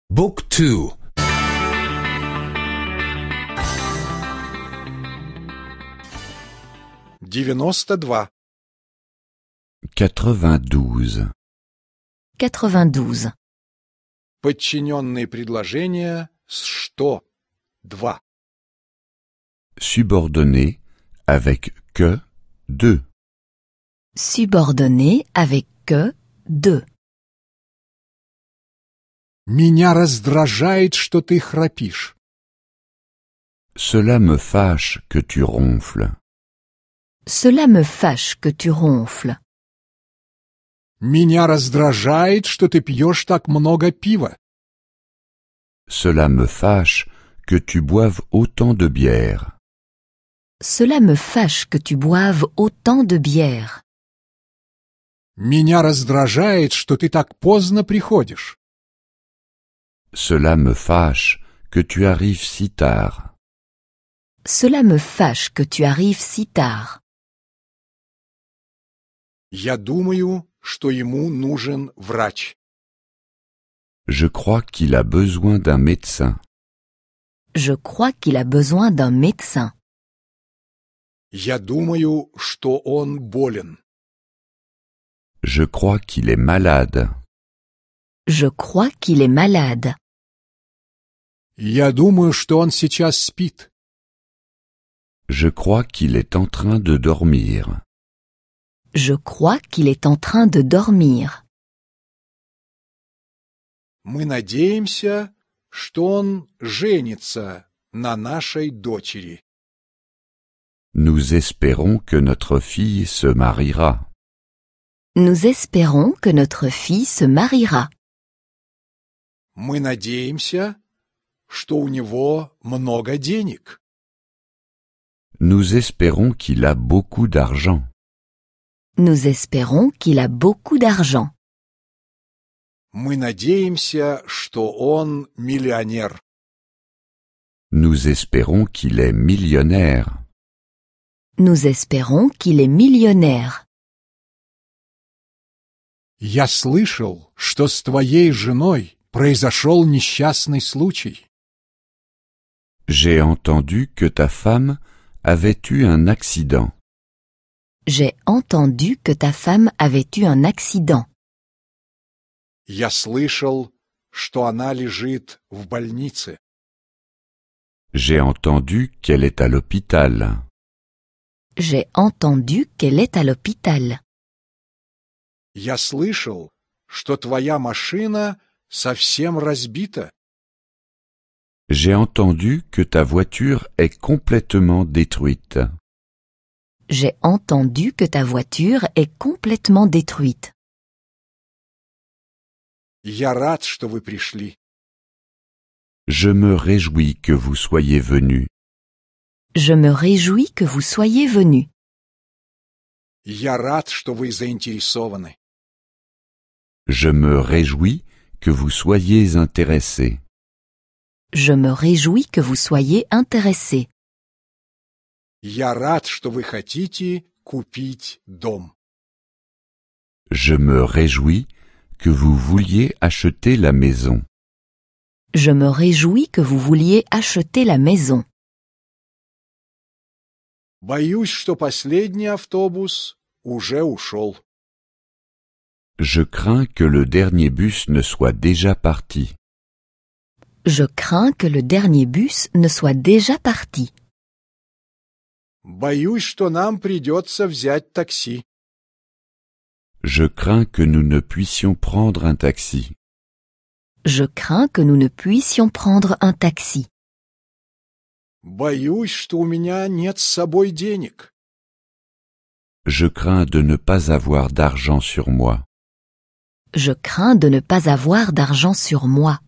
Book 2. 92. 92. 92. Подчиненные предложения с «что» 2. Subordonné avec que 2. Subordonné avec que 2. Меня раздражает, что ты храпишь. Cela me fâche que tu ronfles. Cela me fâche que tu ronfles. Меня раздражает, что ты пьешь так много пива. Cela me fâche que tu boives autant de bière. Cela me fâche que tu boives autant de bière. Меня раздражает, что ты так поздно приходишь. Cela me fâche que tu arrives si tard. Cela me fâche que tu arrives si tard. Я думаю, что ему нужен врач. Je crois qu'il a besoin d'un médecin. Je crois qu'il a besoin d'un médecin. Я думаю, что он болен. Je crois qu'il est malade. Je crois qu'il est malade. Я думаю, что он сейчас спит. Je crois qu'il est en train de dormir. Je crois qu'il est en train de dormir. Мы надеемся, что он женится на нашей дочери. Nous espérons que notre fille se mariera. Nous espérons que notre fille se mariera. Мы надеемся, что у него много денег. Nous espérons qu'il a beaucoup d'argent. Nous espérons qu'il a beaucoup d'argent. Мы надеемся, что он миллионер. Nous espérons qu'il est millionnaire. Nous espérons qu'il est millionnaire. Я слышал, что с твоей женой произошел несчастный случай. J'ai entendu que ta femme avait eu un accident. J'ai entendu que ta femme avait eu un accident. Я слышал, что она лежит в больнице. J'ai entendu qu'elle est à l'hôpital. J'ai entendu qu'elle est à l'hôpital. Я слышал, что твоя машина совсем разбита. J'ai entendu que ta voiture est complètement détruite. J'ai entendu que ta voiture est complètement détruite. Я рад, что вы пришли. Je me réjouis que vous soyez venus. Je me réjouis que vous soyez venus. Я рад, что вы заинтересованы. Je me réjouis que vous soyez intéressés. Je me réjouis que vous soyez intéressés. Я рад, что вы хотите купить дом. Je me réjouis que vous vouliez acheter la maison. Je me réjouis que vous vouliez acheter la maison. Боюсь, что последний автобус уже ушел. Je crains que le dernier bus ne soit déjà parti. Je crains que le dernier bus ne soit déjà parti. Боюсь, что нам придется взять такси. Je crains que nous ne puissions prendre un taxi. Je crains que nous ne puissions prendre un taxi. Боюсь, что у меня нет с собой денег. Je crains de ne pas avoir d'argent sur moi. Je crains de ne pas avoir d'argent sur moi.